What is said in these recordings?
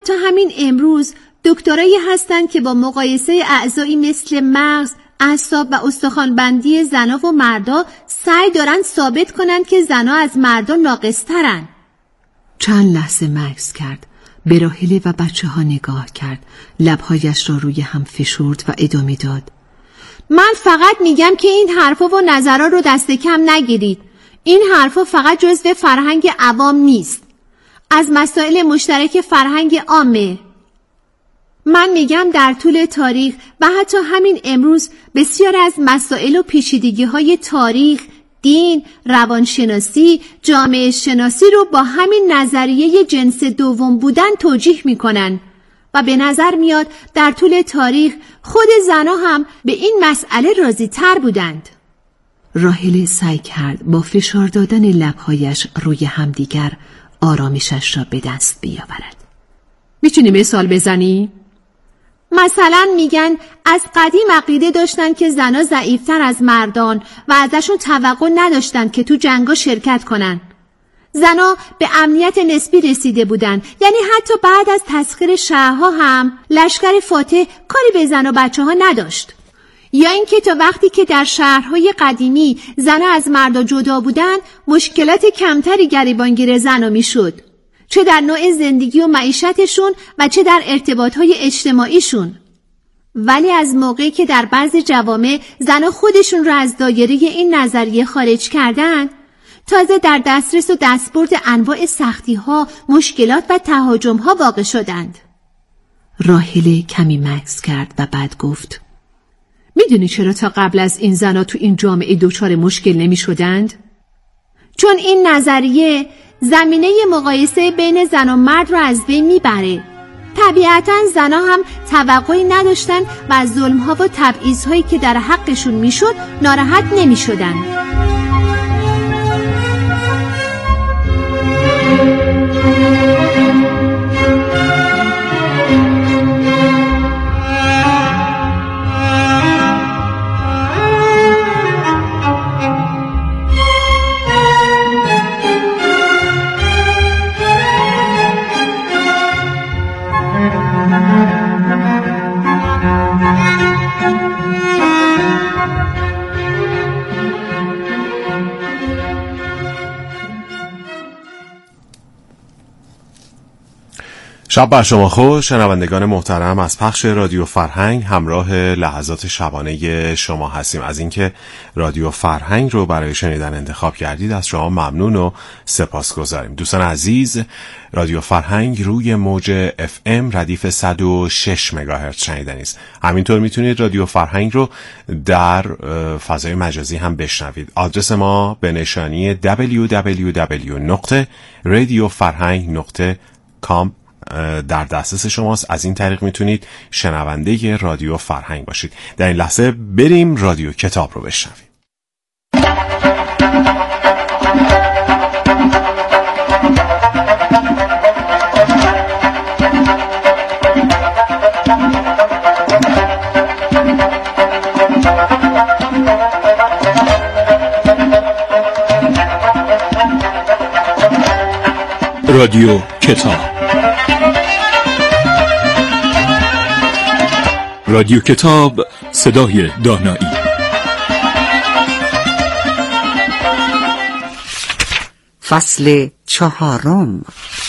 تا همین امروز دکترایی هستن که با مقایسه اعضایی مثل مغز، اعصاب و استخوان‌بندی زنا و مردا سعی دارن ثابت کنن که زنا از مردا ناقص‌ترن. چند لحظه مکث کرد. به راحله و بچه ها نگاه کرد. لبهایش را روی هم فشرد و ادامه داد. من فقط میگم که این حرفا و نظرها رو دست کم نگیرید. این حرفا فقط جزو فرهنگ عوام نیست. از مسائل مشترک فرهنگ عامه. من میگم در طول تاریخ و حتی همین امروز بسیار از مسائل و پیچیدگی‌های تاریخ، دین، روانشناسی، جامعه شناسی رو با همین نظریه جنس دوم بودن توجیه میکنن و به نظر میاد در طول تاریخ خود زنها هم به این مسئله راضی تر بودند. راحله سعی کرد با فشار دادن لبهایش روی همدیگر آرامشش را به دست بیاورد. میتونی مثال بزنی؟ مثلا میگن از قدیم عقیده داشتن که زنها ضعیفتر از مردان و ازشون توقع نداشتن که تو جنگا شرکت کنن. زنها به امنیت نسبی رسیده بودن، یعنی حتی بعد از تسخیر شهرها هم لشکر فاتح کاری به زن و بچه ها نداشت. یا اینکه تا وقتی که در شهرهای قدیمی زنها از مردا جدا بودن مشکلات کمتری گریبانگیر زنها میشد، چه در نوع زندگی و معیشتشون و چه در ارتباطهای اجتماعیشون. ولی از موقعی که در بعضی جوامع زنها خودشون رو از دایره این نظریه خارج کردن، تازه در دسترس و دستبرد انواع سختی‌ها، مشکلات و تهاجم‌ها واقع شدند. راحله کمی مکث کرد و بعد گفت: میدونی چرا تا قبل از این زنها تو این جامعه دچار مشکل نمی‌شدند؟ چون این نظریه زمینه مقایسه بین زن و مرد رو از بین میبره. طبیعتاً زنها هم توقعی نداشتن و از ظلم‌ها و تبعیض‌هایی که در حقشون میشد ناراحت نمیشدن. شب بر شما خوش، شنوندگان محترم. از پخش رادیو فرهنگ همراه لحظات شبانه شما هستیم. از اینکه رادیو فرهنگ رو برای شنیدن انتخاب کردید از شما ممنون و سپاسگزاریم. دوستان عزیز، رادیو فرهنگ روی موج FM ردیف 106 مگاهرتز شنیدنی است. همینطور میتونید رادیو فرهنگ رو در فضای مجازی هم بشنوید. آدرس ما به نشانی www.radiofarhang.com در دسترس شماست. از این طریق میتونید شنونده رادیو فرهنگ باشید. در این لحظه بریم رادیو کتاب رو بشنویم. رادیو کتاب. رادیو کتاب، صدای دانایی. فصل 4.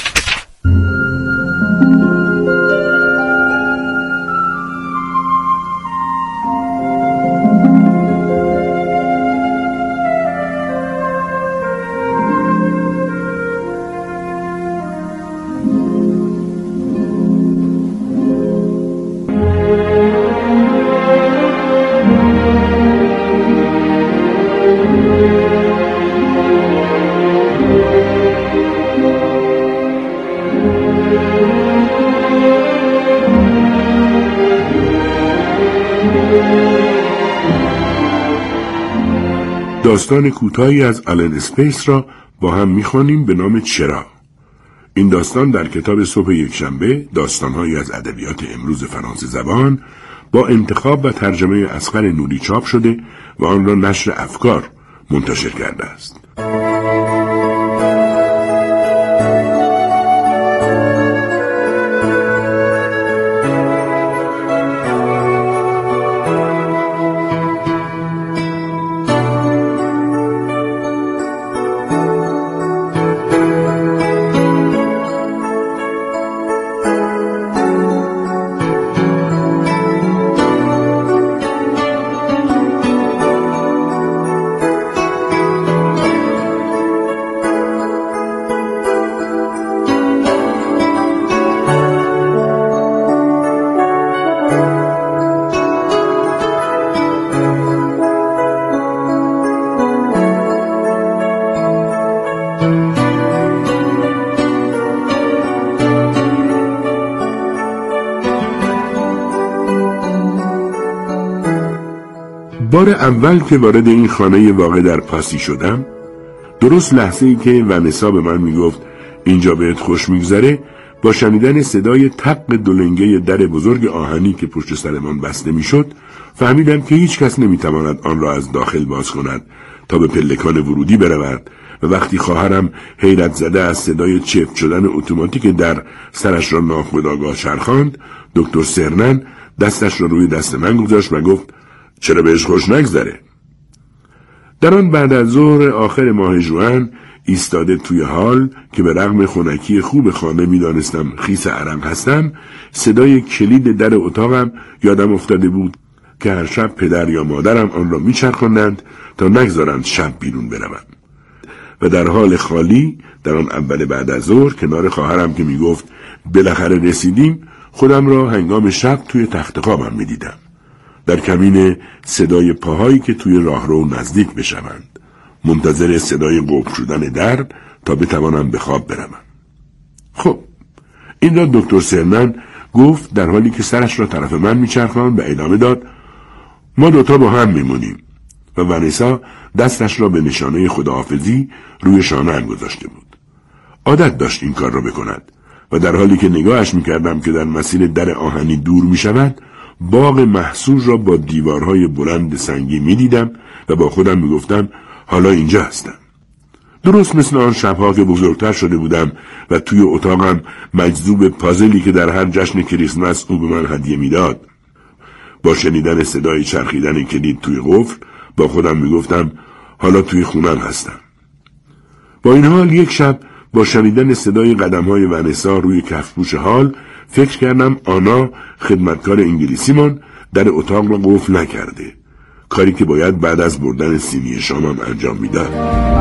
داستان کوتاهی از آلن اسپیس را با هم می‌خوانیم به نام چرا. این داستان در کتاب صبح یکشنبه داستان‌هایی از ادبیات امروز فرانسه زبان با انتخاب و ترجمه اصغر نوری چاپ شده و آن را نشر افکار منتشر کرده است. بار اول که وارد این خانه واقع در پاسی شدم، درست لحظه‌ای که ونسا به من میگفت اینجا بهت خوش میگذره، با شنیدن صدای تق دولنگه در بزرگ آهنی که پشت سرمان بسته میشد، فهمیدم که هیچ کس نمیتواند آن را از داخل باز کند تا به پلکان ورودی برود و وقتی خواهرم حیرت زده از صدای چفت شدن اتوماتیک در سرش را ناخودآگاه چرخاند، دکتر سرنن دستش را روی دست من گذاشت و گفت چرا بهش خوش نگذره؟ در آن بعد از ظهر آخر ماه ژوئن ایستاده توی هال که به رغم خنکی خوب خانه میدانستم خیس عرق هستم، صدای کلید در اتاقم یادم افتاده بود که هر شب پدر یا مادرم آن را میچرخاندند تا نگذارند شب بیرون بروم. و در حال خالی در آن اول بعد از ظهر کنار خواهرم که میگفت بالاخره رسیدیم، خودم را هنگام شب توی تخت خوابم میدیدم، در کمین صدای پاهایی که توی راهرو نزدیک بشوند، منتظر صدای قفل شدن در تا بتوانم به خواب بروم. خب این را دکتر سرنن گفت در حالی که سرش را طرف من میچرخاند و ادامه داد ما دوتا با هم میمونیم و ونسا دستش را به نشانه خداحافظی روی شانه‌ام گذاشته بود. عادت داشت این کار را بکند و در حالی که نگاهش میکردم که در مسیر در آهنی دور میشود، باغ محصول را با دیوارهای بلند سنگی میدیدم و با خودم میگفتم حالا اینجا هستم. درست مثل آن شبها که بزرگتر شده بودم و توی اتاقم مجذوب پازلی که در هر جشن کریسمس او به من هدیه میداد. با شنیدن صدای چرخیدن کلید توی قفل با خودم میگفتم حالا توی خونم هستم. با این حال یک شب با شنیدن صدای قدم‌های ونسا روی کفپوش هال فکر کردم آنا خدمتکار انگلیسیمان در اتاق را قفل نکرده، کاری که باید بعد از بردن سینی شامم انجام میداد.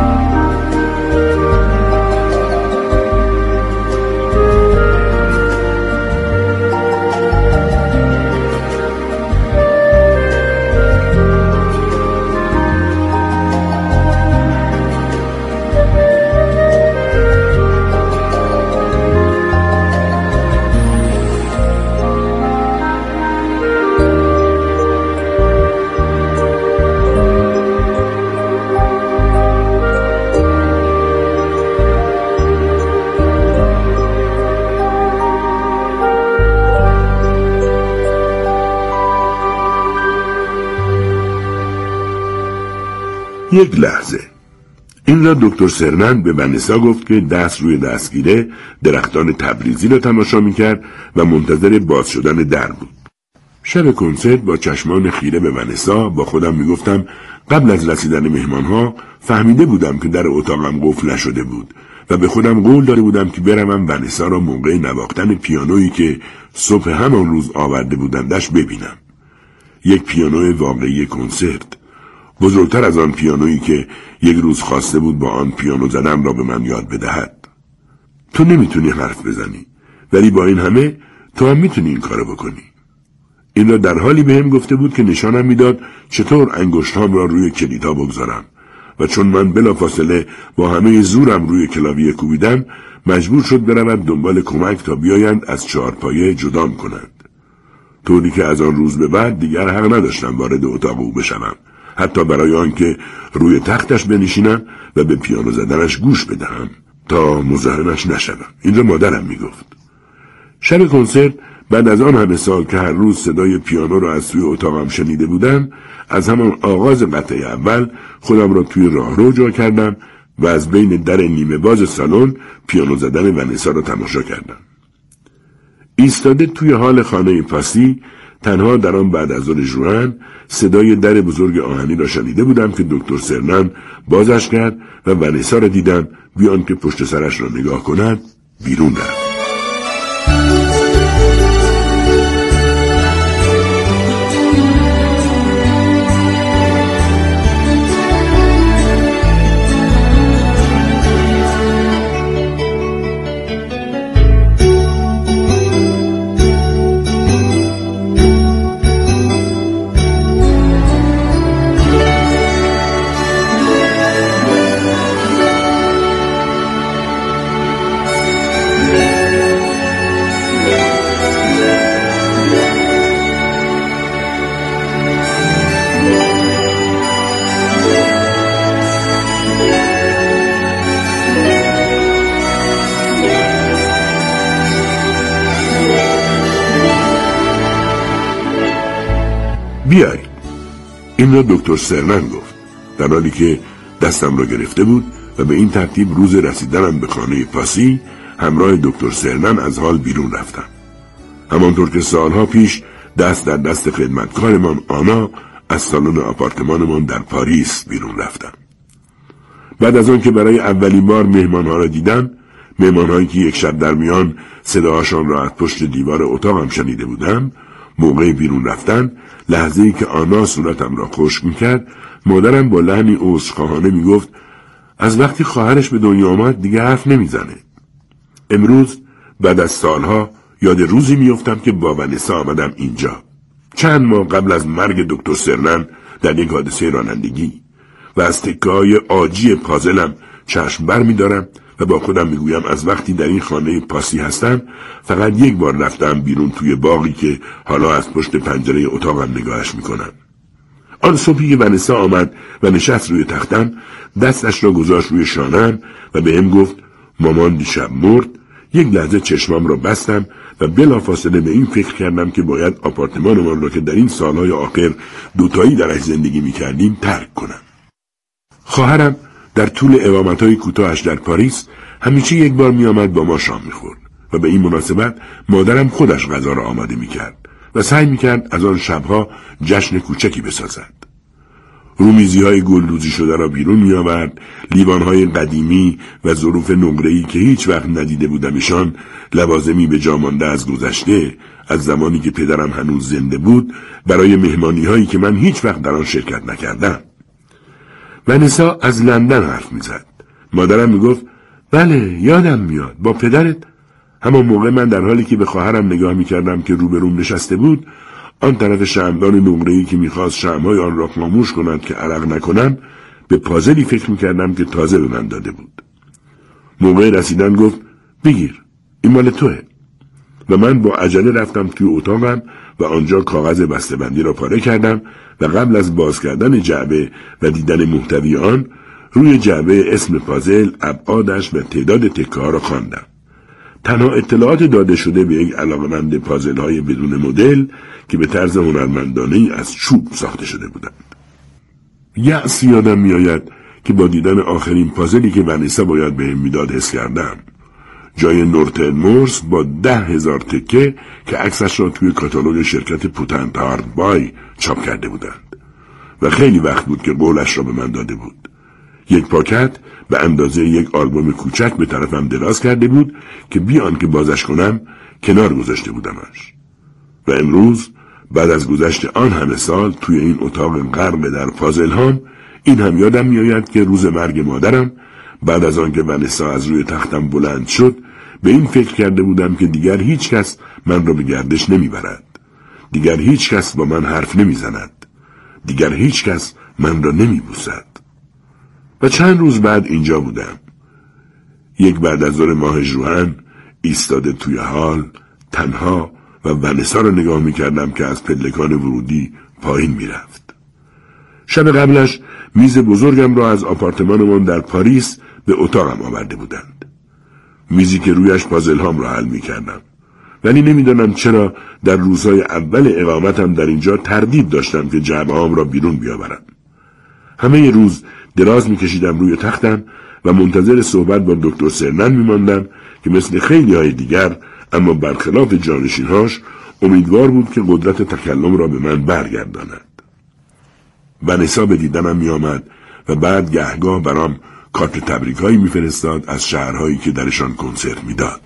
یک لحظه. این را دکتر سرنن به ونسا گفت که دست روی دستگیره درختان تبریزی را تماشا میکرد و منتظر باز شدن در بود. شب کنسرت با چشمان خیره به ونسا با خودم میگفتم قبل از رسیدن مهمانها فهمیده بودم که در اتاقم قفل نشده بود و به خودم قول داده بودم که بروم ونسا را موقع نواختن پیانویی که صبح همان روز آورده بودندش ببینم. یک پیانو واقعی کنسرت، بزرگتر از آن پیانویی که یک روز خواسته بود با آن پیانو زدن را به من یاد بدهد. تو نمیتونی حرف بزنی، ولی با این همه تو هم میتونی این کارو بکنی. این را در حالی بهم گفته بود که نشانم میداد چطور انگشتام را روی کلیدها بگذارم و چون من بلافاصله با همه زورم روی کلاویه کوبیدم، مجبور شد برود دنبال کمک تا بیایند از چهارپایه جدام کنند. طوری که از آن روز به بعد دیگر حق نداشتم وارد اتاق او بشوم، حتی برای آنکه روی تختش بنشینم و به پیانو زدنش گوش بدهم تا مزاحمش نشوم. این را مادرم میگفت. شب کنسرت بعد از آن همه سال که هر روز صدای پیانو را از توی اتاقم شنیده بودم، از همان آغاز قطعه اول خودم را توی راهرو جا کردم و از بین در نیمه باز سالن پیانو زدن ونسا را تماشا کردم. ایستاده توی حال خانه پاسی تنها در آن بعد از ظهر ژوئن صدای در بزرگ آهنی را شنیده بودم که دکتر سرنن بازش کرد و ونسا را دیدم بیان که پشت سرش را نگاه کند بیرون رفت. بیای. این را دکتر سرنن گفت در حالی که دستم را گرفته بود و به این ترتیب روز رسیدنم به خانه پاسی همراه دکتر سرنن از حال بیرون رفتم. همانطور که سالها پیش دست در دست خدمتکارمان آنا از سالن آپارتمانمان در پاریس بیرون رفتم. بعد از آن که برای اولین بار مهمانها را دیدم، مهمانهایی که یک شب در میان صداهاشان را از پشت دیوار اتاقم شنیده بودم، موقع بیرون رفتن، لحظه‌ای که آنا صورتم را خشک می‌کرد، مادرم با لحنی عذرخواهانه میگفت از وقتی خواهرش به دنیا آمد دیگه حرف نمیزنه. امروز بعد از سالها یاد روزی میافتم که با ونسا آمدم اینجا، چند ماه قبل از مرگ دکتر سرنن در یک حادثه رانندگی، و از تکه‌های عاجی پازلم چشم بر می‌دارم و با خودم میگویم از وقتی در این خانه پاسی هستم فقط یک بار رفتم بیرون توی باغی که حالا از پشت پنجره اتاقم نگاهش میکنم. آن صبحی که ونسا آمد و نشست روی تختم، دستش را گذاشت روی شانه‌ام و به هم گفت مامان دیشب مرد، یک لحظه چشمام را بستم و بلافاصله به این فکر کردم که باید آپارتمانمان را که در این سالهای آخر دوتایی درش زندگی میکردیم ترک کنم. خواهرم در طول اقامت‌های کوتاهش در پاریس همیشه یک بار می‌آمد با ما شام می‌خورد و به این مناسبت مادرم خودش غذا را آماده می‌کرد و سعی می‌کرد از آن شب‌ها جشن کوچکی بسازد. رومیزی‌های گلدوزی شده را بیرون می‌آورد، لیوان‌های قدیمی و ظروف نقره‌ای که هیچ وقت ندیده بودمشان، لوازمی به جا مانده از گذشته، از زمانی که پدرم هنوز زنده بود، برای مهمانی‌هایی که من هیچ وقت در آن شرکت نکردم. ونسا از لندن حرف میزد. مادرم میگفت بله یادم میاد با پدرت. همان موقع من در حالی که به خواهرم نگاه میکردم که روبروم نشسته بود، آن طرف شمعدان نقره‌ای که میخواست شمعهای آن را خاموش کند که عرق نکنم، به پازلی فکر میکردم که تازه به من داده بود. موقع رسیدن گفت بگیر این مال توه. و من با عجله رفتم توی اتاقم و آنجا کاغذ بسته‌بندی را پاره کردم و قبل از باز کردن جعبه و دیدن محتوی آن، روی جعبه اسم پازل، ابعادش و تعداد تکه‌ها را خواندم. تنها اطلاعات داده شده به یک علاقه‌مند پازل‌های بدون مدل که به طرز هنرمندانه‌ای از چوب ساخته شده بودند. یأس یادم میآید که با دیدن آخرین پازلی که ونسا باید بهم میداد حس کردم. جای نورتن مورس با 10,000 تکه که عکسش را توی کاتالوگ شرکت پوتنت هارد بای چاپ کرده بودند و خیلی وقت بود که قولش را به من داده بود. یک پاکت به اندازه یک آلبوم کوچک به طرفم دراز کرده بود که بیان که بازش کنم کنار گذاشته بودمش. و امروز بعد از گذشت آن همه سال توی این اتاق غرق در پازل هام، این هم یادم میآید که روز مرگ مادرم، بعد از آن که ونسا از روی تختم بلند شد، به این فکر کرده بودم که دیگر هیچ کس من را به گردش نمیبرد، دیگر هیچ کس با من حرف نمیزند، دیگر هیچ کس من را نمیبوسد. و چند روز بعد اینجا بودم، یک بعد از ظهر ماه ژوئن، ایستاده توی هال تنها و ونسا را نگاه میکردم که از پلکان ورودی پایین میرفت. شب قبلش میز بزرگم را از آپارتمانمان در پاریس به اتاقم آورده بودند، میزی که رویش پازل هام را حل میکردم، ولی نمیدانم چرا در روزهای اول اقامتم در اینجا تردید داشتم که جعبه هام را بیرون بیاورم. همه روز دراز میکشیدم روی تختم و منتظر صحبت با دکتر سرنن میماندم که مثل خیلی های دیگر اما برخلاف جانشینهاش امیدوار بود که قدرت تکلم را به من برگرداند. ونسا به دیدنم میآمد و بعد گهگاه برام کارت تبریک‌هایی میفرستاد از شهرهایی که درشان کنسرت میداد.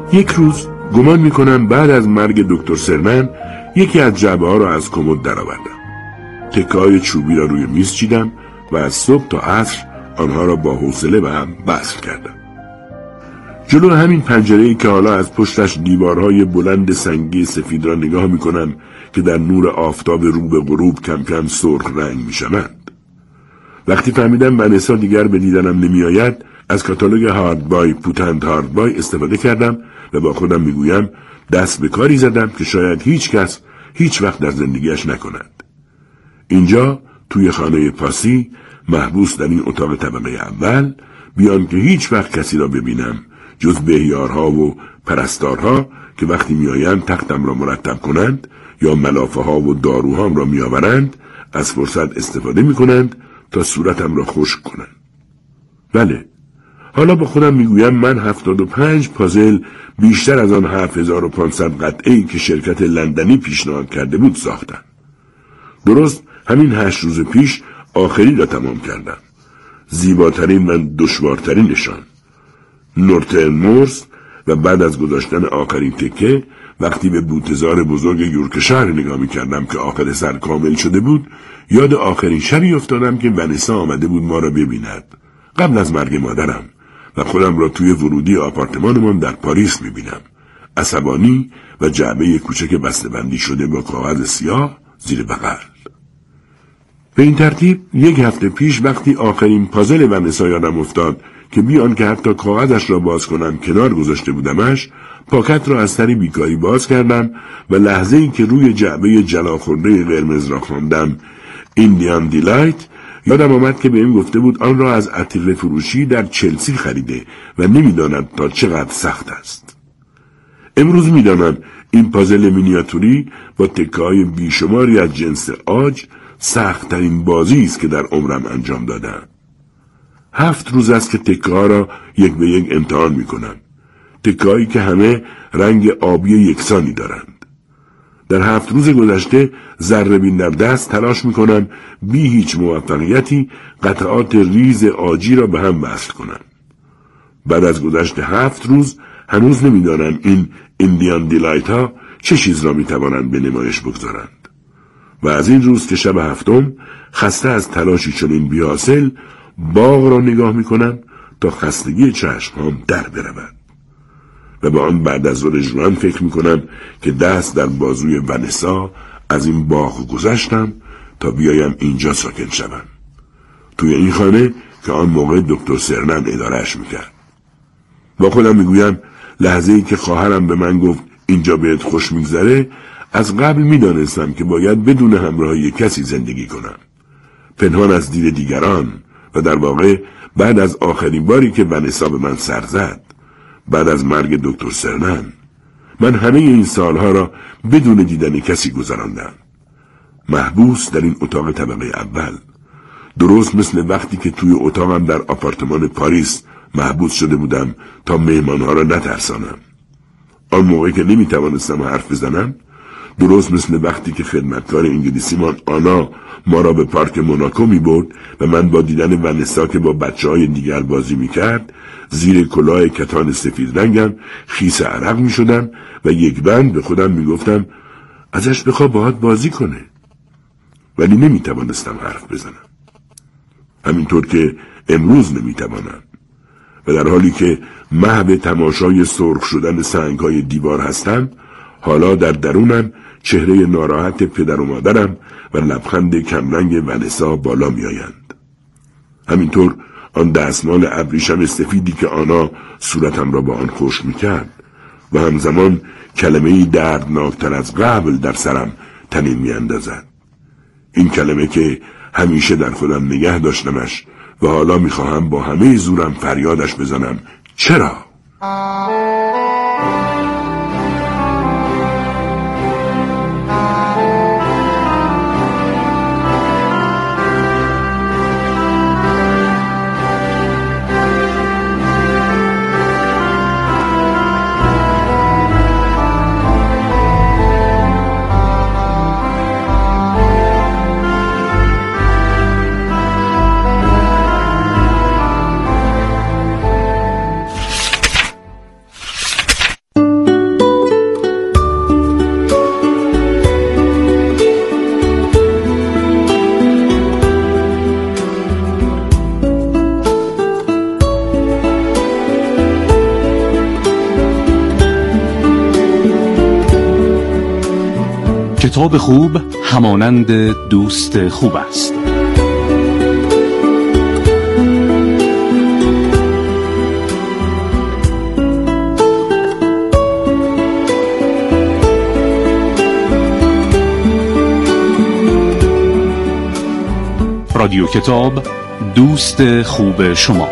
یک روز گمان میکنم بعد از مرگ دکتر سرمن یکی از جعبه ها را از کمد درآوردم. تکه‌های چوبی را روی میز چیدم و از صبح تا عصر آنها را با حوصله به هم وصل کردم. جلو همین پنجره‌ای که حالا از پشتش دیوارهای بلند سنگی سفید را نگاه میکنم که در نور آفتاب رو به غروب کم کم سرخ رنگ میشوند. وقتی فهمیدم ونسا دیگر به دیدنم نمیآید، از کاتالوگ هاردبای پوتنت هاردبای استفاده کردم و با خودم میگویم دست به کاری زدم که شاید هیچ کس هیچ وقت در زندگیش نکند. اینجا توی خانه پاسی، محبوس در این اتاق طبقه اول، بیان که هیچ وقت کسی را ببینم جز بهیارها و پرستارها که وقتی میآیند تختم را مرتب کنند یا ملافه ها و داروهام را میآورند، از فرصت استفاده میکنند تا صورتم را خشک کنند. بله، حالا با خودم میگویم من 75 پازل بیشتر از آن 7500 قطعه‌ای که شرکت لندنی پیشنهاد کرده بود ساختم. درست همین 8 روز پیش آخری را تمام کردم. زیباترین و دشوارترینشان. نورتن مورس و بعد از گذاشتن آخرین تکه وقتی به بوتزار بزرگ یورکشایر نگاه می‌کردم که آخر سر کامل شده بود، یاد آخرین شبی افتادم که ونسا آمده بود ما را ببیند قبل از مرگ مادرم و خودم را توی ورودی آپارتمانمان در پاریس می‌بینم، عصبانی و جعبه کوچک بسته‌بندی شده با کاغذ سیاه زیر بغل. به این ترتیب 1 هفته پیش وقتی آخرین پازل ونسا یادم افتاد که بیان که حتی کاغذش را باز کنم کنار گذاشته بودمش، پاکت را از سر بیکاری باز کردم و لحظه‌ای که روی جعبه جلاخورده قرمز را خواندم ایندیان دیلایت، یادم آمد که بهم گفته بود آن را از عطر فروشی در چلسی خریده و نمیداند تا چقدر سخت است. امروز میدانم این پازل مینیاتوری با تکه‌های بیشماری از جنس عاج سخت‌ترین بازی است که در عمرم انجام دادم. 7 روز است که تکه‌ها را 1 به 1 امتحان می‌کنم. تکه‌هایی که همه رنگ آبی یکسانی دارند. در 7 روز گذشته ذره‌بین در دست تلاش می‌کنم بی هیچ موفقیتی قطعات ریز عاجی را به هم وصل کنم. بعد از گذشت 7 روز هنوز نمی‌دانم این ایندیان دیلایت ها چه چیز را می‌توانند به نمایش بگذارند. و از این روز که شب 7م خسته از تلاشی چنین بی‌حاصل باغ را نگاه می‌کنم تا خستگی چشم‌هام در برود. و به آن بعد از ظهر ژوئن فکر می‌کنم که دست در بازوی ونسا از این باغ گذشتم تا بیایم اینجا ساکن شوم. توی این خانه که آن موقع دکتر سرنن ادارهش می‌کرد. با خودم می‌گویم لحظه‌ای که خواهرم به من گفت اینجا بهت خوش می‌گذره، از قبل می‌دانستم که باید بدون همراهی کسی زندگی کنم. پنهان از دید دیگران و در واقع بعد از آخرین باری که ونسا به من سر زد، بعد از مرگ دکتر سرنن، من همه این سالها را بدون دیدن کسی گذراندم. محبوس در این اتاق طبقه اول، درست مثل وقتی که توی اتاقم در آپارتمان پاریس محبوس شده بودم تا مهمانها را نترسانم. آن موقع که نمیتوانستم حرف بزنم، درست مثل وقتی که خدمتکار انگلیسیمان آنا ما را به پارک موناکو می برد و من با دیدن ونسا که با بچه‌های دیگر بازی می کرد زیر کلاه کتان سفید رنگم خیس عرق می شدم و یک بند به خودم می گفتم ازش بخوا باهات بازی کنه، ولی نمی توانستم حرف بزنم، همینطور که امروز نمی توانم. و در حالی که محو تماشای سرخ شدن سنگ‌های دیوار هستم، حالا در درونم چهره ناراحت پدر و مادرم و لبخند کمرنگ ونسا بالا می آیند. همینطور آن دستمال ابریشم سفیدی که آنا صورتم را با آن خشک می کرد و همزمان کلمه‌ای دردناکتر از قبل در سرم طنین می اندازد. این کلمه که همیشه در خودم نگه داشتمش و حالا می خواهم با همه زورم فریادش بزنم: چرا؟ کتاب خوب همانند دوست خوب است. رادیو کتاب، دوست خوب شما.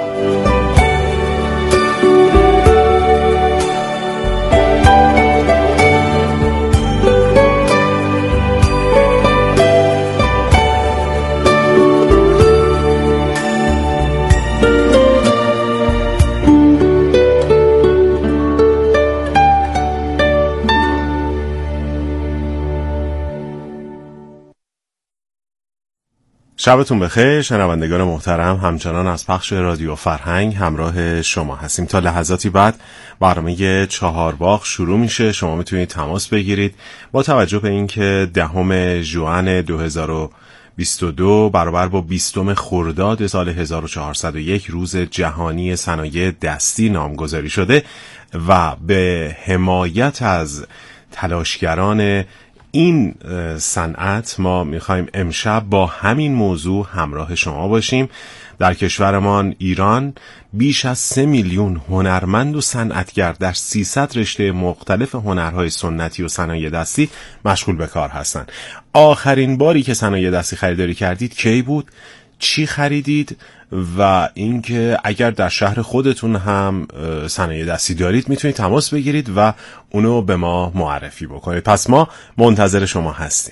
شبتون بخیر شنوندگان محترم، همچنان از پخش رادیو فرهنگ همراه شما هستیم. تا لحظاتی بعد برنامه چهارباغ شروع میشه. شما میتونید تماس بگیرید با توجه به اینکه 10 ژوئن 2022 برابر با 20 خرداد سال 1401 روز جهانی صنایع دستی نامگذاری شده و به حمایت از تلاشگران این صنعت ما میخوایم امشب با همین موضوع همراه شما باشیم. در کشورمان ایران بیش از 3 میلیون هنرمند و صنعتگر در 300 رشته مختلف هنرهای سنتی و صنایع دستی مشغول به کار هستند. آخرین باری که صنایع دستی خریداری کردید کی بود؟ چی خریدید؟ و اینکه اگر در شهر خودتون هم صنایع دستی دارید میتونید تماس بگیرید و اونو به ما معرفی بکنید. پس ما منتظر شما هستیم.